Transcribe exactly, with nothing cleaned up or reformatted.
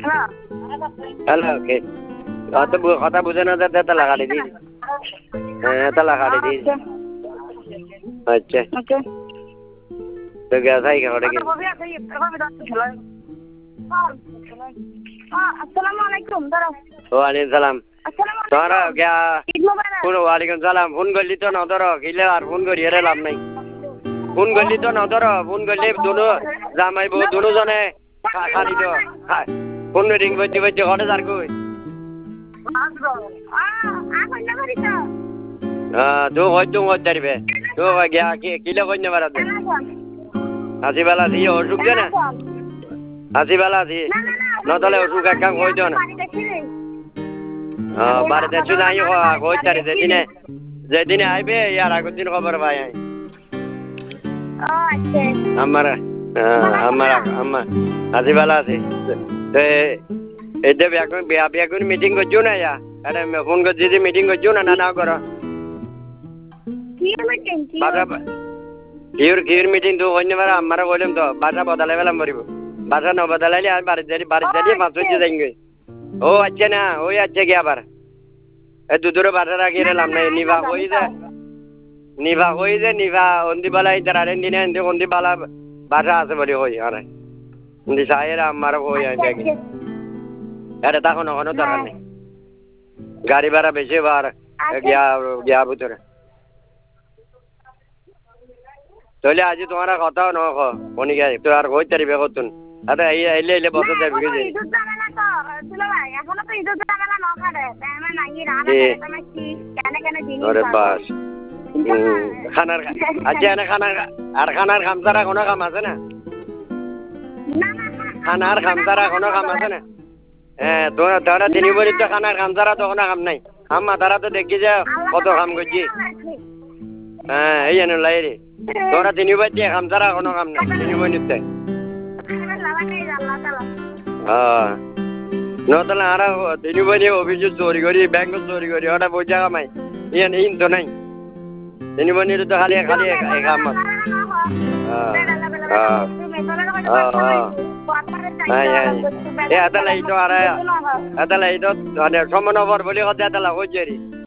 hello কে কত কথা বুঝে না দাদা তালা কাটি দিস হ্যাঁ তালা কাটি দিস আচ্ছা তো গ্যাস আই খাওয়া কি আসসালামু আলাইকুম দাঁড়াও ওয়ালাইকুম সালাম তোরা গিয়া ফোন ওয়ালাইকুম সালাম ফোন করলি তো না ধরো কিলে আর ফোন করি এর লাভ নাই ফোন করলি তো না ধরো ফোন করলি দুনো জামাই বউ দুনো জনে খালি তো ফোন রিং করতে করতে ঘরে যার কই হ্যাঁ তো হয়তো হতে পারবে তো গিয়া কিলে কই না পারাতে আসি বেলা আসি অসুখ না আসি বেলা আসি নতলে অসুখ এক কাম কই দিও না হ্যাঁ বাড়িতে শুধু নাই কই তারি যেদিনে যেদিনে আইবে ইয়ার আগের দিন খবর পাই আই আমার আমার আমার আসি বেলা আসি এতে ব্যাকুন বিয়া ব্যাকুন মিটিং করছো না ইয়া আরে ফোন করছি যে মিটিং করছো না না না করো কিউর কিউর মিটিং তো অন্য বার আমার বললাম তো বাসা বদলাই পেলাম মরিব বাসা ন বদলাইলে আমি বাড়ি যাই বাড়ি যাই মাছ হচ্ছে যাইগে ও আচ্ছা না ওই আচ্ছা কি আবার এই দুধুরে বাসা রাখি এলাম না নিভা কই যে নিভা কই যে নিভা অন্দি বালা ইতার আরে দিনে এনতে অন্দি বালা বাসা আছে বলে কই আরে অন্দি সাহেরা আমার কই আমি ব্যাগে আরে তখন ওখানে দরকার নেই গাড়ি ভাড়া বেশি বার গিয়া গিয়া ভিতরে তাহলে আজি তোমার কথাও ন কনিকা তো আর কই তারিবে কতুন আরে এই এলে এলে বসে যাবি কি যে আরে বাস খানার আজ এনে খানার আর খানার খামসারা কোনো কাম আছে না খানার খামসারা কোনো কাম আছে না হ্যাঁ তোরা তোরা দিনই বলি তো খানার খামসারা তো কোনো কাম নাই আম্মা তারা তো দেখি যে কত কাম করছি হ্যাঁ এই এনে লাই রে তোরা দিনই বাজে খামসারা কোনো কাম নাই দিনই বলিতে হ্যাঁ নতলে আর দিনই বলি অভিযোগ চুরি করি ব্যাংক চুরি করি ওটা বোঝা কামাই ইয়ান ইন তো নাই দিনই বলি তো খালি খালি কাম হ্যাঁ হ্যাঁ এ আদালাই তো আর আদালাই তো সমান ওভার বলি কথা আদালা হচ্ছে